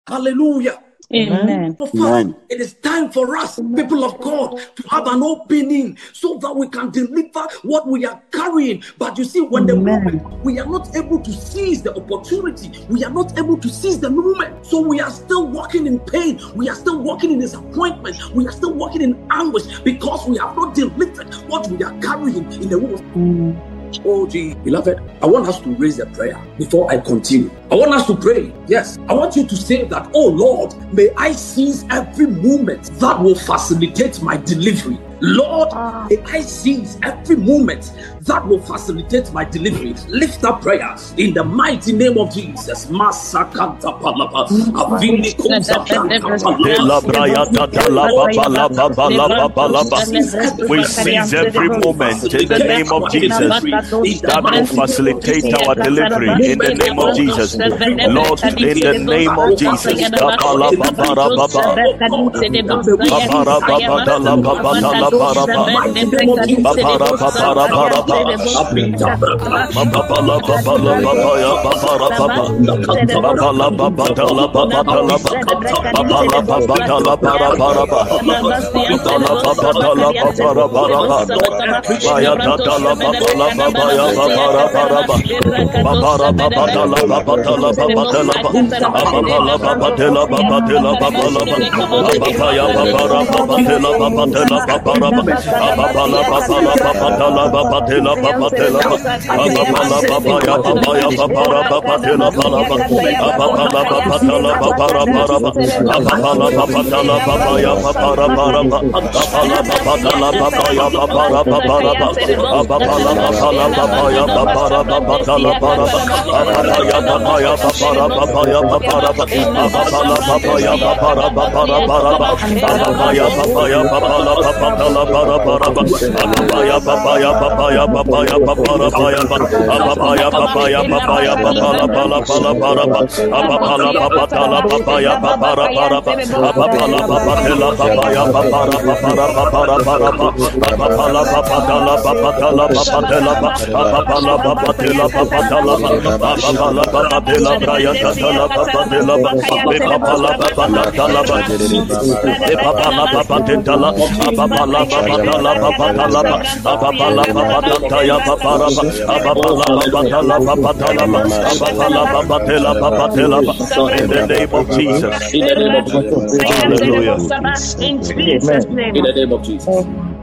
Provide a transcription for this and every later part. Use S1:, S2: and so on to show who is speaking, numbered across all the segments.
S1: Hallelujah.
S2: Amen.
S1: Amen. It is time for us, people of God, to have an opening so that we can deliver what we are carrying. But you see, when the moment we are not able to seize the opportunity, we are not able to seize the moment. So we are still walking in pain. We are still walking in disappointment. We are still walking in anguish because we have not delivered what we are carrying in the womb. Oh, gee, beloved, I want us to raise a prayer before I continue. I want us to pray. Yes, I want you to say that, oh Lord, may I seize every moment that will facilitate my delivery. Lord, may I seize every moment that will facilitate my delivery. Lift up prayer in the mighty name of Jesus. Masakanta palapa, avini kunta
S3: We seize every moment in the name of Jesus that will facilitate our delivery in the name of Jesus. Lord, in the name of Jesus. In the name of Jesus. Hallelujah.
S1: In the name of Jesus.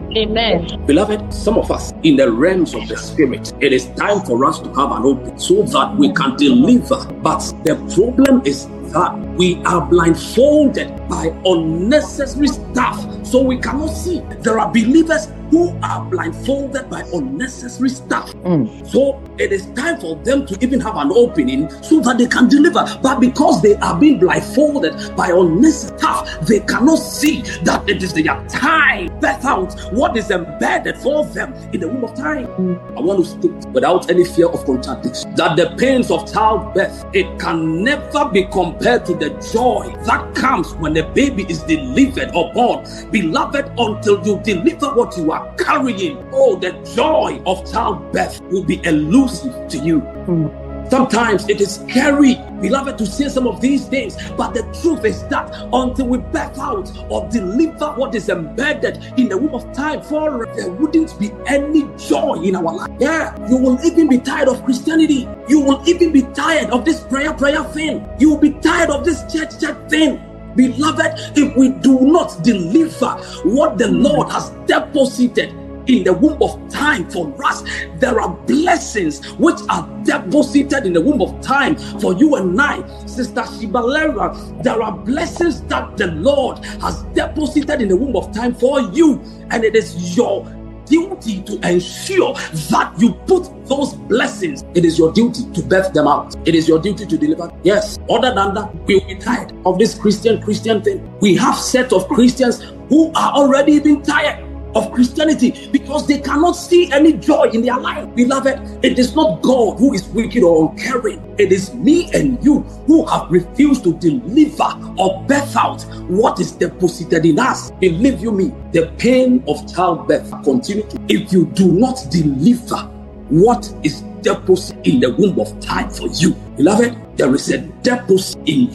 S2: Amen.
S1: Beloved, some of us in the realms of the spirit, it is time for us to have an open so that we can deliver. But the problem is that we are blindfolded by unnecessary stuff, so we cannot see. There are believers who are blindfolded by unnecessary stuff. So it is time for them to even have an opening so that they can deliver. But because they are being blindfolded by unnecessary stuff, they cannot see that it is their time. Birth out what is embedded for them in the womb of time. I want to state without any fear of contradiction that the pains of childbirth, it can never be compared to the joy that comes when the baby is delivered or born. Beloved, until you deliver what you are carrying, oh, the joy of childbirth will be elusive to you. Sometimes it is scary, beloved, to say some of these things, but the truth is that until we birth out or deliver what is embedded in the womb of time, for there wouldn't be any joy in our life. Yeah, you will even be tired of Christianity. You will even be tired of this prayer thing. You will be tired of this church thing. Beloved, if we do not deliver what the Lord has deposited in the womb of time for us, there are blessings which are deposited in the womb of time for you and I. Sister Shibalera, there are blessings that the Lord has deposited in the womb of time for you, and it is your duty to ensure that you put those blessings. It is your duty to birth them out. It is your duty to deliver. Yes, other than that, we will be tired of this Christian thing. We have set of Christians who are already been tired of Christianity because they cannot see any joy in their life. Beloved, it is not God who is wicked or uncaring. It is me and you who have refused to deliver or birth out what is deposited in us. Believe you me, the pain of childbirth continues if you do not deliver what is deposited in the womb of time for you. Beloved, there is a deposit in you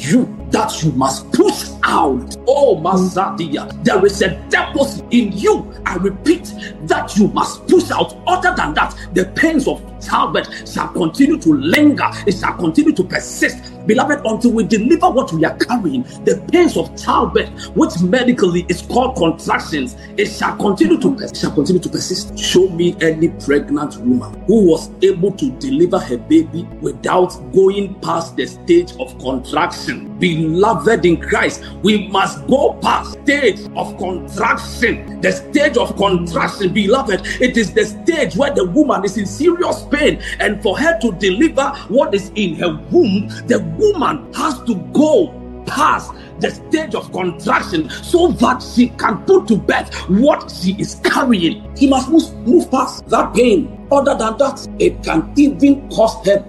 S1: that you must push out. Oh, Mazadia, there is a deposit in you, I repeat, that you must push out. Other than that, the pains of childbirth shall continue to linger, it shall continue to persist. Beloved, until we deliver what we are carrying, the pains of childbirth, which medically is called contractions, it shall continue to persist. Show me any pregnant woman who was able to deliver her baby without going past the stage of contraction. Beloved in Christ, we must go past stage of contraction. The stage of contraction, beloved, it is the stage where the woman is in serious pain, and for her to deliver what is in her womb, the woman has to go past the stage of contraction so that she can put to bed what she is carrying. She must move past that pain. Other than that, it can even cost her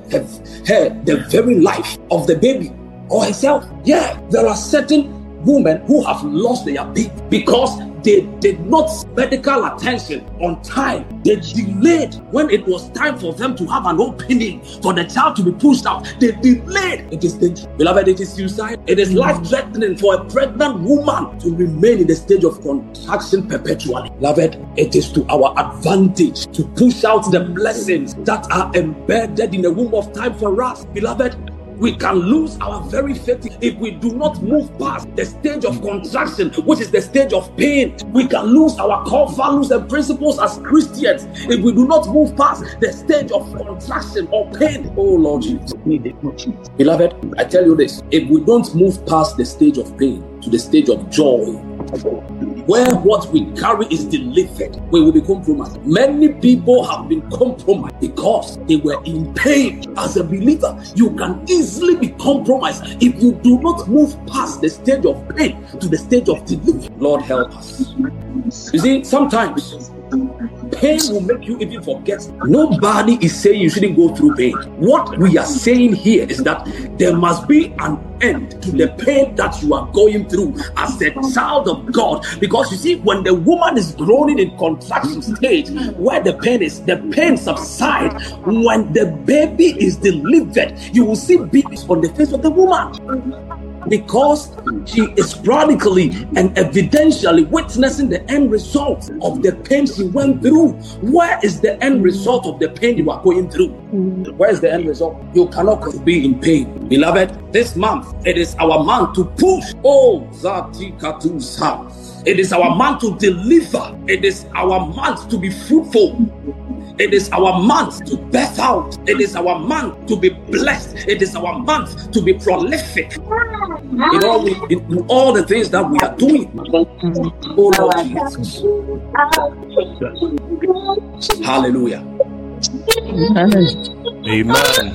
S1: the very life of the baby or herself. Yeah, there are certain women who have lost their baby because they did not seek medical attention on time. They delayed when it was time for them to have an opening for the child to be pushed out. They delayed. It is dangerous. Beloved, it is suicide. It is life-threatening for a pregnant woman to remain in the stage of contraction perpetually. Beloved, it is to our advantage to push out the blessings that are embedded in the womb of time for us. Beloved, we can lose our very faith if we do not move past the stage of contraction, which is the stage of pain. We can lose our core values and principles as Christians if we do not move past the stage of contraction or pain. Oh Lord Jesus. Beloved, I tell you this, if we don't move past the stage of pain to the stage of joy, where what we carry is delivered, we will be compromised. Many people have been compromised because they were in pain. As a believer, you can easily be compromised if you do not move past the stage of pain to the stage of deliverance. Lord, help us. You see, sometimes pain will make you even forget. Nobody is saying you shouldn't go through pain. What we are saying here is that there must be an end to the pain that you are going through as a child of God. Because you see, when the woman is groaning in contraction stage, where the pain subsides. When the baby is delivered, you will see babies on the face of the woman, because she is radically and evidentially witnessing the end result of the pain she went through. Where is the end result of the pain you are going through? Where is the end result? You cannot be in pain. Beloved, this month, it is our month to push. Oh, Zatikatusa. It is our month to deliver. It is our month to be fruitful. It is our month to birth out. It is our month to be blessed. It is our month to be prolific in all the things that we are doing. Oh Lord Jesus. Hallelujah.
S3: Amen.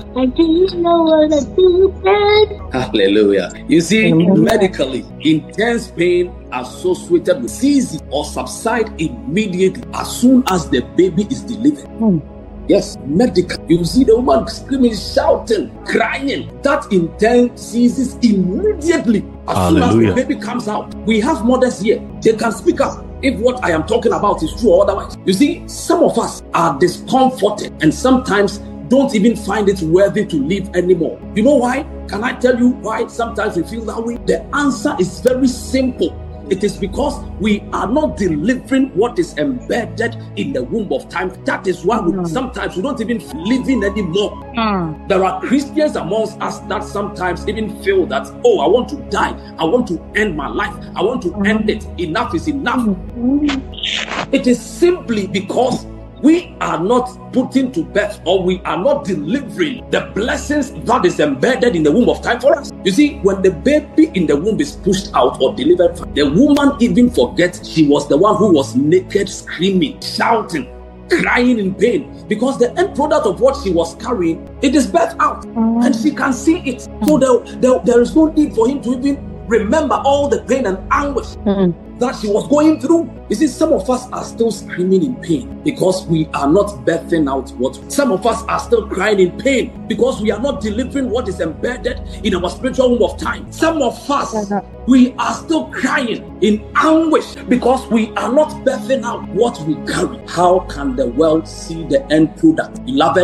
S1: Hallelujah. You see, medically, intense pain associated with cease or subside immediately as soon as the baby is delivered. Yes, medical. You see the woman screaming, shouting, crying. That intense ceases immediately as soon as the baby comes out. We have mothers here. They can speak up if what I am talking about is true or otherwise. You see, some of us are discomforted and sometimes don't even find it worthy to live anymore. You know why? Can I tell you why sometimes we feel that way? The answer is very simple. It is because we are not delivering what is embedded in the womb of time. That is why sometimes we don't even live in anymore. There are Christians amongst us that sometimes even feel that, oh, I want to die. I want to end my life. I want to end it. Enough is enough. It is simply because we are not putting to birth, or we are not delivering the blessings that is embedded in the womb of time for us. You see, when the baby in the womb is pushed out or delivered, the woman even forgets she was the one who was naked, screaming, shouting, crying in pain, because the end product of what she was carrying, it is birthed out and she can see it. So there is no need for him to even remember all the pain and anguish that she was going through. You see, some of us are still screaming in pain because we are not birthing out what. Some of us are still crying in pain because we are not delivering what is embedded in our spiritual womb of time. Some of us, we are still crying in anguish because we are not birthing out what we carry. How can the world see the end product? Beloved,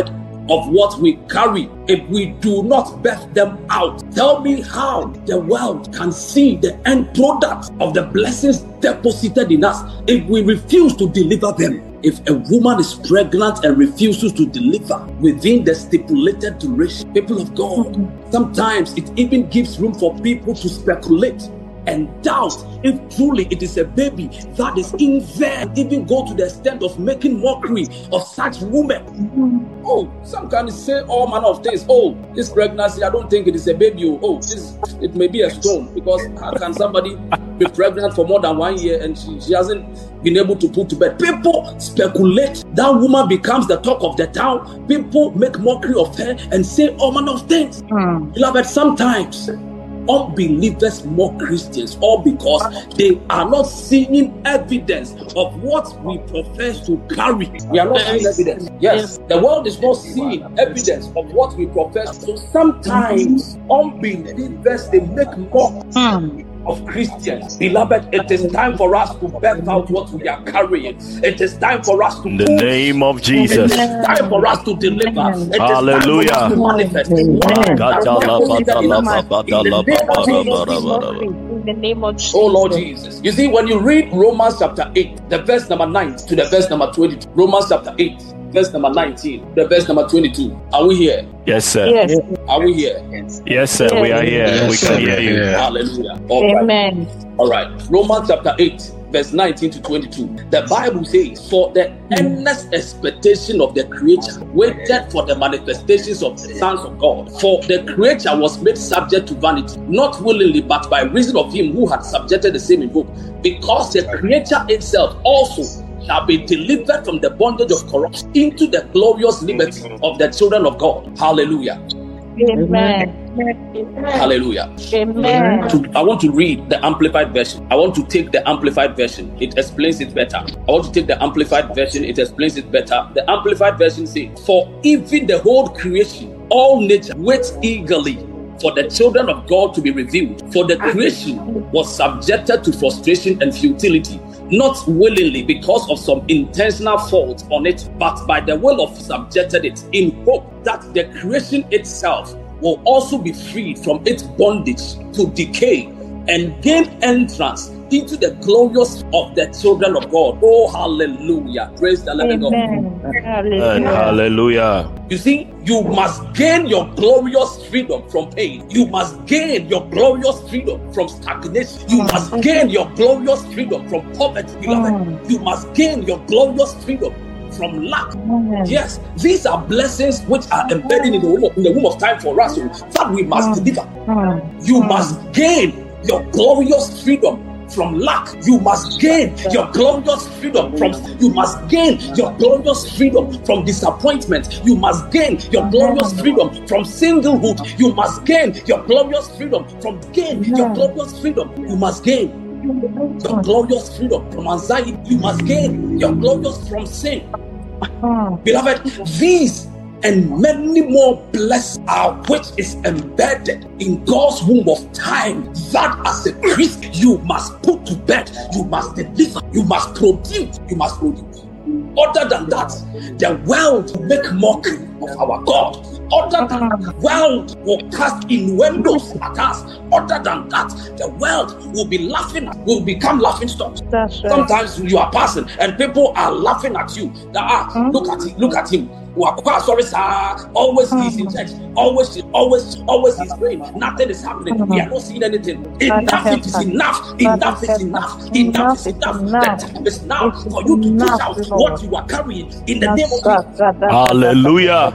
S1: of what we carry if we do not birth them out. Tell me how the world can see the end product of the blessings deposited in us if we refuse to deliver them. If a woman is pregnant and refuses to deliver within the stipulated duration, people of God, sometimes it even gives room for people to speculate and doubt if truly it is a baby that is in there, even go to the extent of making mockery of such women. Oh, some can say all manner of things. Oh, this pregnancy, I don't think it is a baby. Oh, it may be a stone, because how can somebody be pregnant for more than 1 year and she hasn't been able to put to bed? People speculate. That woman becomes the talk of the town. People make mockery of her and say all manner of things. Beloved, sometimes unbelievers mock Christians, all because they are not seeing evidence of what we profess to carry. We are not seeing evidence. Yes, the world is not seeing evidence of what we profess. So sometimes unbelievers, they make mock of Christians. Beloved, it is time for us to birth out what we are carrying. It is time for us to
S3: in the name of Jesus.
S1: It is time for us to deliver. It
S3: Hallelujah.
S1: is time for us to manifest.
S2: In the name of Jesus.
S1: Oh Lord Jesus. You see, when you read Romans chapter 8, the verse number 9 to the verse number 22, Romans chapter 8, verse number 19, the verse number 22. Are we here?
S3: Yes, sir.
S2: Yes.
S1: Are we here?
S3: Yes, sir. We are here.
S4: Yes,
S3: we can hear you.
S1: Hallelujah. All
S2: Amen.
S1: right. All right. Romans chapter 8, verse 19 to 22. The Bible says, for the earnest expectation of the creature waited for the manifestations of the sons of God. For the creature was made subject to vanity, not willingly, but by reason of him who had subjected the same in hope, because the creature itself also shall be delivered from the bondage of corruption into the glorious liberty of the children of God. Hallelujah.
S2: Amen.
S1: Hallelujah.
S2: Amen.
S1: I want to read the Amplified Version. I want to take the Amplified Version. It explains it better. I want to take the Amplified Version. It explains it better. The Amplified Version says, for even the whole creation, all nature waits eagerly for the children of God to be revealed. For the creation was subjected to frustration and futility, not willingly because of some intentional fault on it, but by the will of subjected it, in hope that the creation itself will also be freed from its bondage to decay and gain entrance into the glorious of the children of God. Oh, hallelujah. Praise the living God.
S2: Hallelujah.
S3: Hallelujah.
S1: You see, you must gain your glorious freedom from pain. You must gain your glorious freedom from stagnation. You must gain your glorious freedom from poverty, beloved. You must gain your glorious freedom from lack. Yes, these are blessings which are embedded in the womb of time for us that we must deliver. You must gain your glorious freedom from lack. You must gain your glorious freedom from disappointment. You must gain your glorious freedom from singlehood. You must gain your glorious freedom from glorious freedom. You must gain your glorious freedom from anxiety. You must gain your glorious from sin. Beloved, these and many more blessings are which is embedded in God's womb of time, that as a Christian you must put to bed, you must deliver, you must produce. Other than that, the world will make mockery of our God. Other than that, the world will cast innuendos at us. Other than that, the world will be laughing, will become laughing stock. Sometimes you are passing and people are laughing at you. Look at him. Always he's in church. Always he's praying. Nothing is happening. We are not seeing anything. Enough is enough. Enough is enough. Enough is enough. The time is now for you to push out what you are carrying in the name of Jesus.
S3: Hallelujah.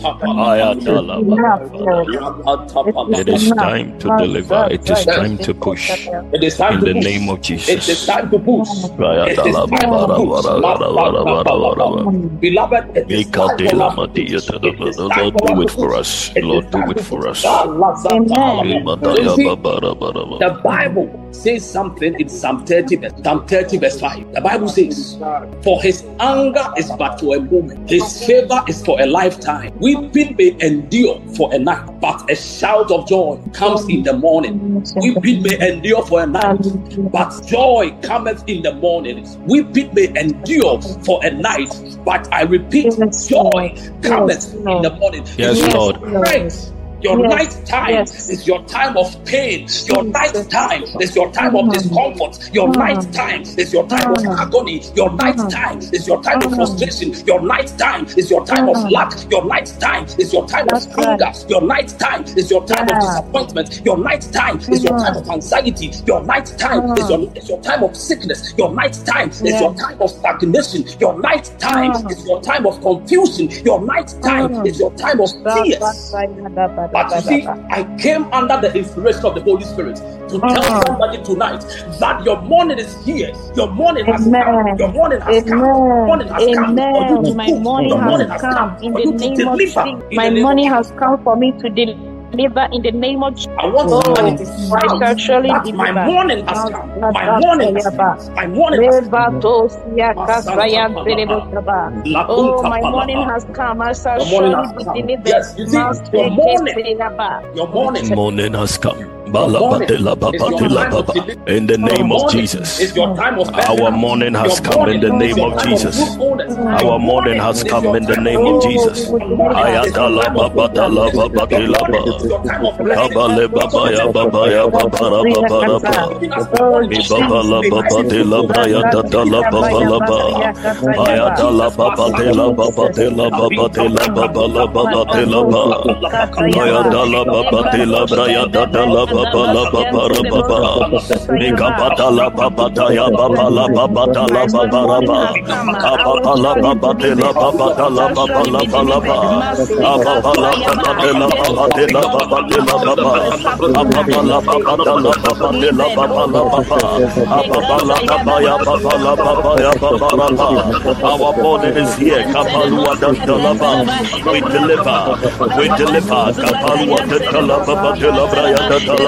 S3: It is time to deliver. It is time to push.
S1: It is time
S3: in
S1: to
S3: the
S1: push.
S3: name of Jesus.
S1: It is time to push. It is time to push. Beloved, it is time for us.
S3: Lord, do it for us. Lord, do it for us.
S1: The Bible says something in Psalm 30 verse 5. The Bible says, for his anger is but for a moment, his favor is for a lifetime. Weeping may endure for a night, but a shout of joy comes in the morning. Weeping may endure for a night, but joy cometh in the morning. Weeping may endure for a night, but I repeat, joy cometh in the morning.
S3: Yes, Lord.
S1: Your night time is your time of pain. Your night time is your time of discomfort. Your night time is your time of agony. Your night time is your time of frustration. Your night time is your time of lack. Your night time is your time of hunger. Your night time is your time of disappointment. Your night time is your time of anxiety. Your night time is your time of sickness. Your night time is your time of stagnation. Your night time is your time of confusion. Your night time is your time of tears. But you see, I came under the inspiration of the Holy Spirit to tell somebody tonight that your morning is here. Your morning has come. Your morning has come. Your morning has come for you to
S2: My morning has come in the name of Jesus. My morning has come for me to deliver in the name of Jesus.
S1: I want somebody to shout that my morning has come. My morning has come. My morning has come.
S2: Oh, my morning has come. I shall surely be delivered.
S1: Yes, you see, your morning
S3: has come. In the name of Jesus, our morning has come. In the name of Jesus, our morning has come. In the name of Jesus, Ayatala Babatala Babatilaba, Kabale Babaya Babaya Babara Babaraba, Bibabala Babatila Brayatala Babalaba, Ayatala Babatila Babatila Babatila Babala Babatilaba, Ayatala Babatila Brayatala Babala babara baba, Mikapatala babataya babala babatala babaraba, Ababala babatela babatala babala balaba, Ababala babatela babatela babatela baba, Ababala babatala babatela babala baba, Ababala babaya babala babaya babaraba. Our morning is here. Kapalua dantalaba. We deliver. Kapalua dantalaba babatela braya dantalaba.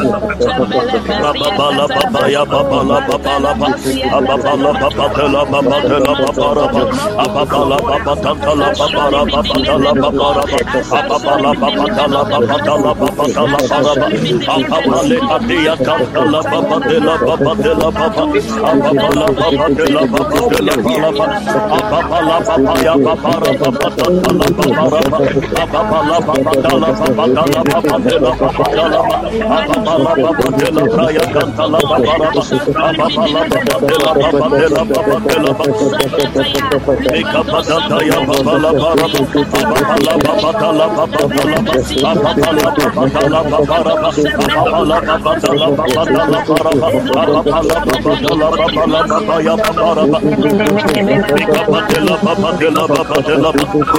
S3: Babala babaya babala babala babala babatela babatela babaraba, Ababala babatala babara babatala babaraba, Ababala babatala babatala babatala baraba, Ababale adia kantala babatela babatela baba, Ababala babatela babatela baraba, Ababala babaya babara babatala babaraba, Ababala babatala babatala babatela babatala. Ababala babatela braya kantala babaraba, Ababala babatela babatela babatela babaraba, Ekapatata ya babala baraba, Ababala babatala babatala, Ababala babatala babaraba, Ababala babatala babatala baraba, Ababala babatala babala babaya babaraba, Ekapatela babatela babatela,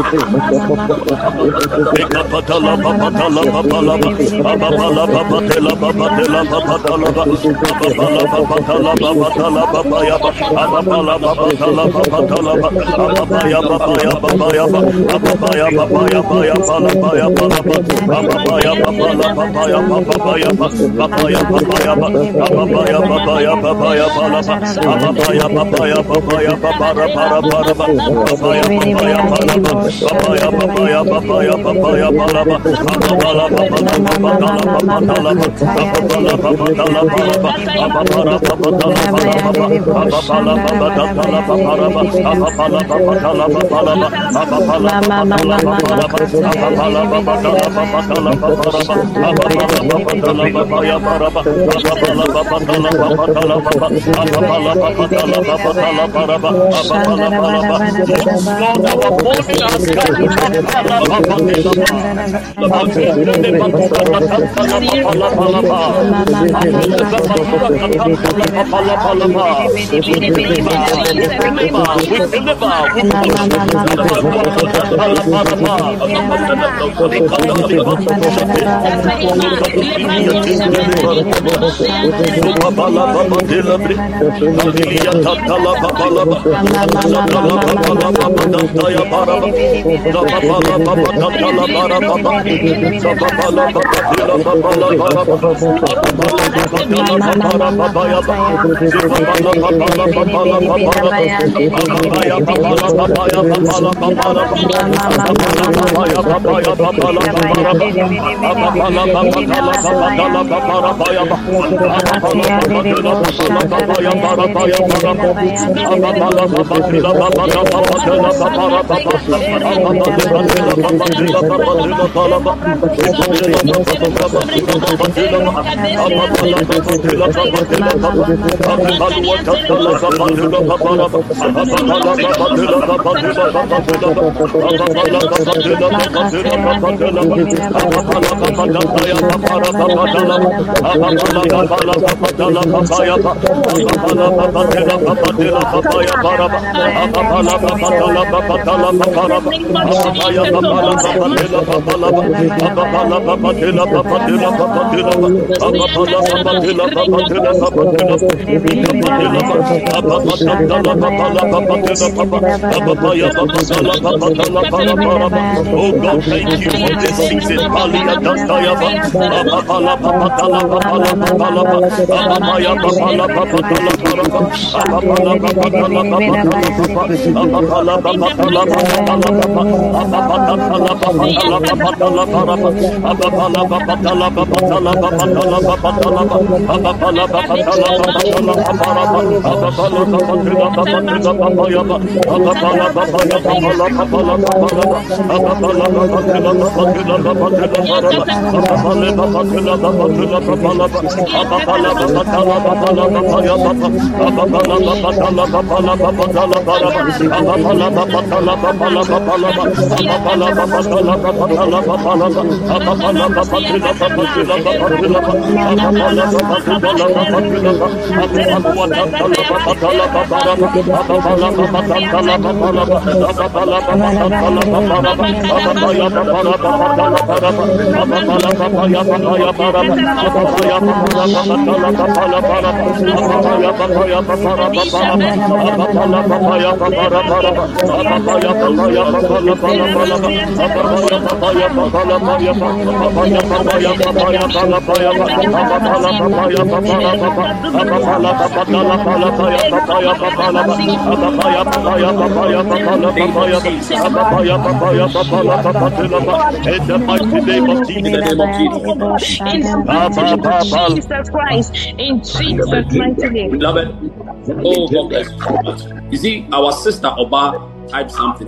S3: Ekapatala babatala babalaba, Ababala babatela babatela babatala babala babatala babatala babaya ababala babatala babatala babaya babaya babaya babaya babaya babaya babaya babaya babala babaya babaya babaya babaya babaya babaya babaya bala babaya babaya babaya babara para para babaya babaya bala babaya babaya babaya babaya bala babala babala babala babala babala babala Baba Oh God, thank you for this season. In the mighty name of Jesus.
S2: In Jesus Christ. In Jesus' mighty name.
S1: Beloved, oh God bless you. You see, our sister Oba typed something.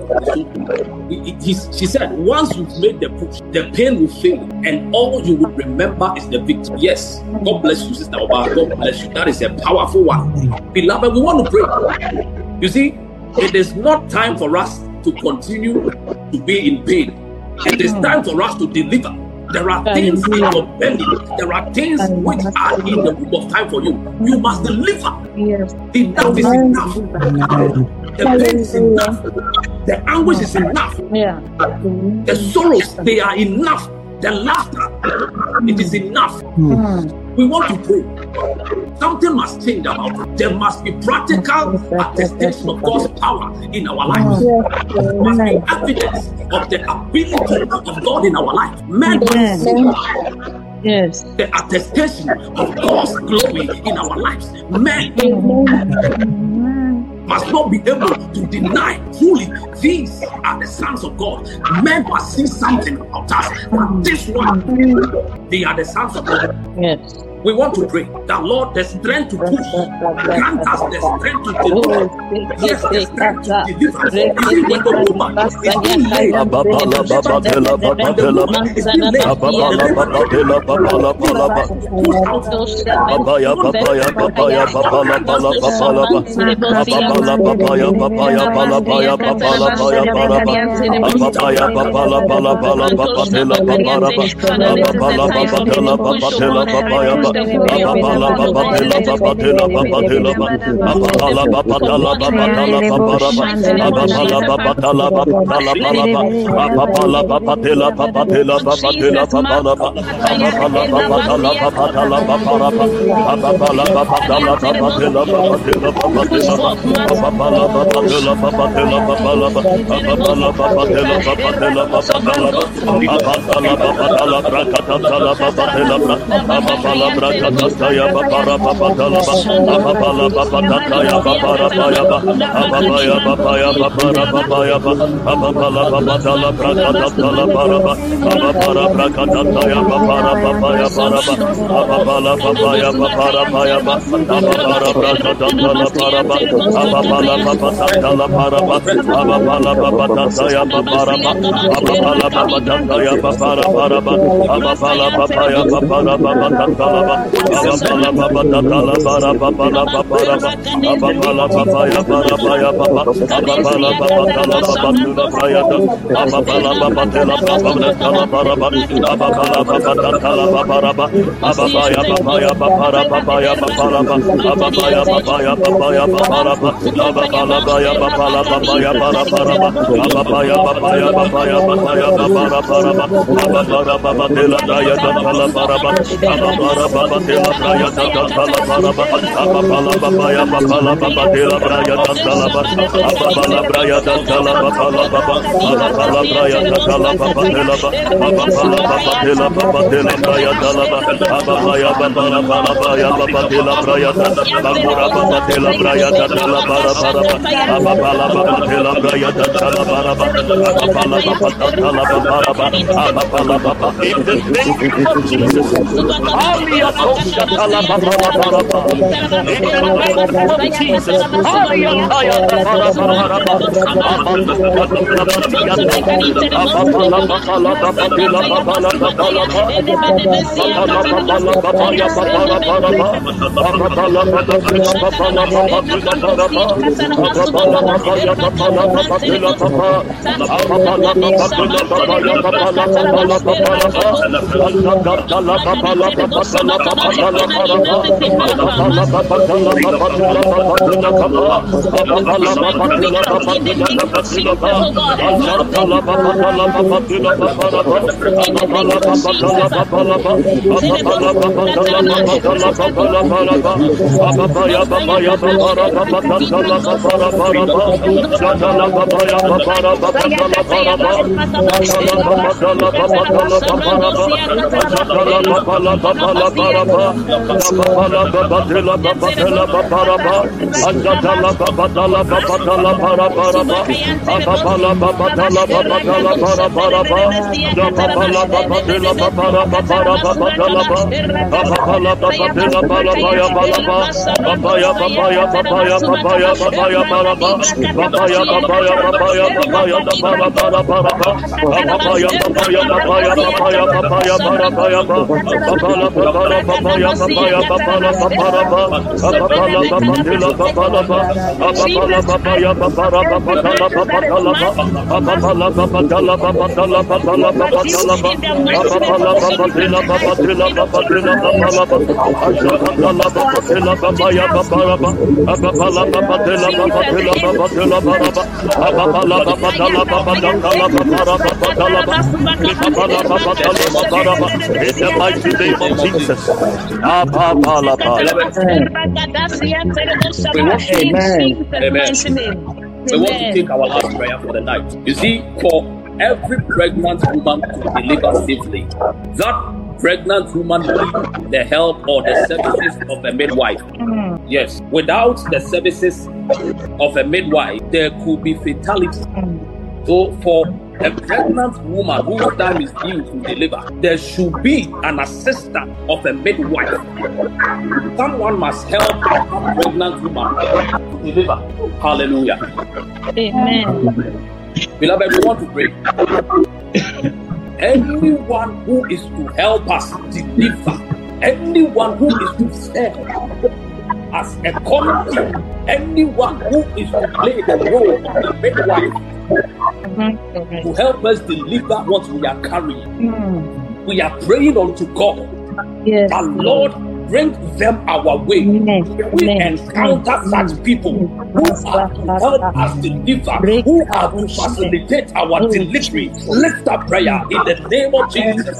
S1: She said, once you've made the push, the pain will fade, and all you will remember is the victory. Yes, God bless you, Sister Oba. God bless you. That is a powerful one. Beloved, we want to pray. You see, it is not time for us to continue to be in pain. It is time for us to deliver. There are things in your belly. There are things which are in the book of time for you. You must deliver.
S2: Yes.
S1: Enough is enough. The pain is enough. The anguish is enough.
S2: Yeah.
S1: The sorrows, they are enough. The laughter, it is enough. We want to pray. Something must change about it. There must be practical attestation of God's power in our lives. There must be evidence of the ability of God in our life. Men must see the attestation of God's glory in our lives. Men must not be able to deny fully these are the sons of God. Men must see something about us. But this one, they are the sons of God.
S2: Yes.
S1: We want to pray that Lord, the strength to push, grant us the strength to deliver. Yes, the strength to deliver. Even when the woman is too late, push out.
S3: the mighty name of Jesus.
S1: We want to take our last prayer for the night. You see, for every pregnant woman to deliver safely, that pregnant woman needs the help or the services of a midwife. Yes, without the services of a midwife, there could be fatality. So for a pregnant woman whose time is due to deliver, there should be an assistant of a midwife. Someone must help a pregnant woman to deliver. Hallelujah.
S2: Amen.
S1: Beloved, we want to pray. Anyone who is to help us deliver, anyone who is to serve as a conduit, anyone who is to play the role of the midwife to help us deliver what we are carrying. We are praying unto God that, Lord, bring them our way. We encounter such people who are to help us deliver, who are to facilitate our delivery. Lift up prayer in the name of Jesus.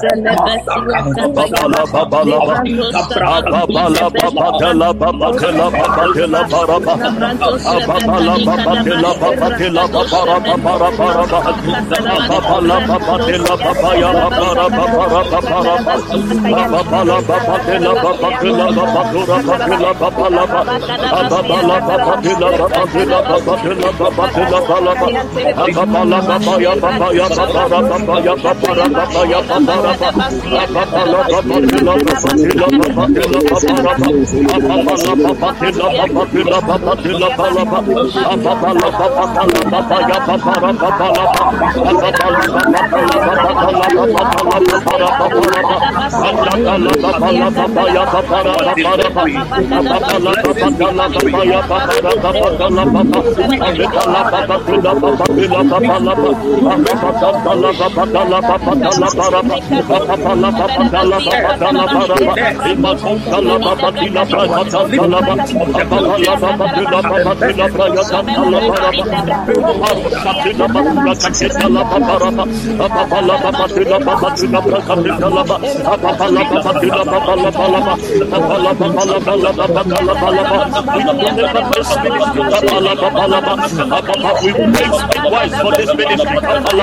S1: We praise midwives for this ministry.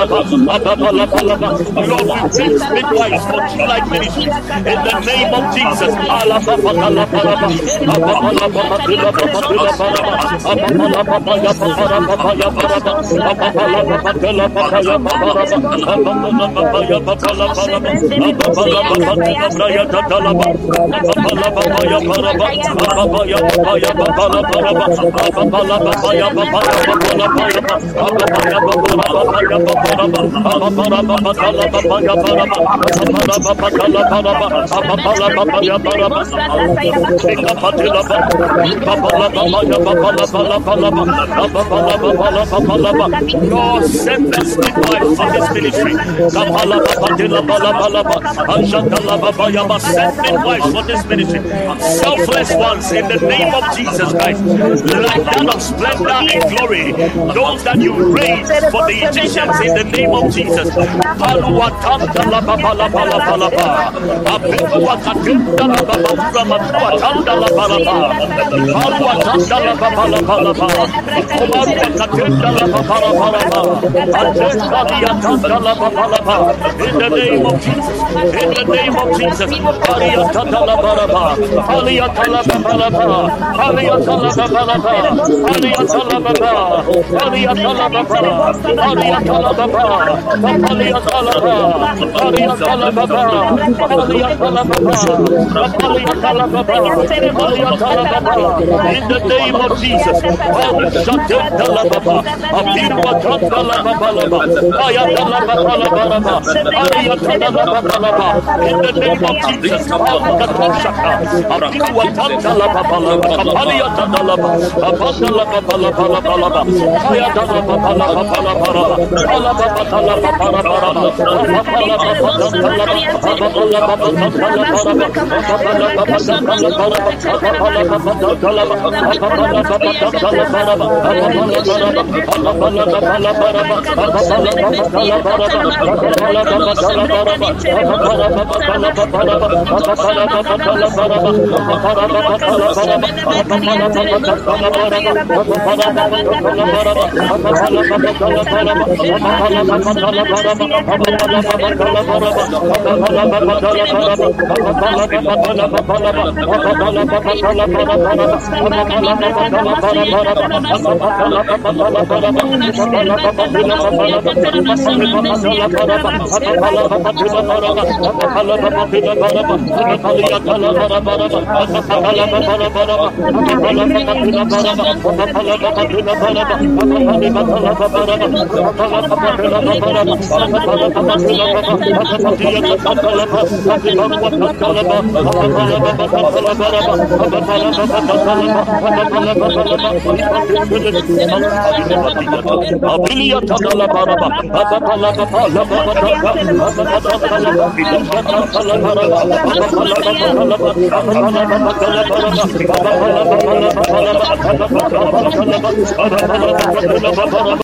S1: Lord, we praise midwives for July ministry. In the name of Jesus. Lord, send us midwives for this ministry. Send midwives for this ministry. Selfless ones in the name of Jesus Christ. Like that of splendor and glory. Those that you raised for the Egyptians in the name of Jesus. In the name of Jesus. In the name of Jesus. In the name of Jesus.
S3: Baba